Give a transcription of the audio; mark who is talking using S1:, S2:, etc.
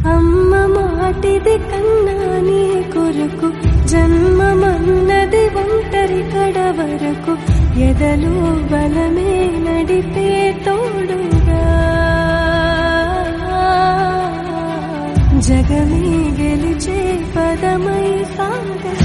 S1: అమ్మ మాటిది కన్నా నీ కొరకు జన్మమన్నది ఒంటరి కడ వరకు ఎదలు బలమే నడిపే తోడుగా జగమే గెలిచే పదమై సాగ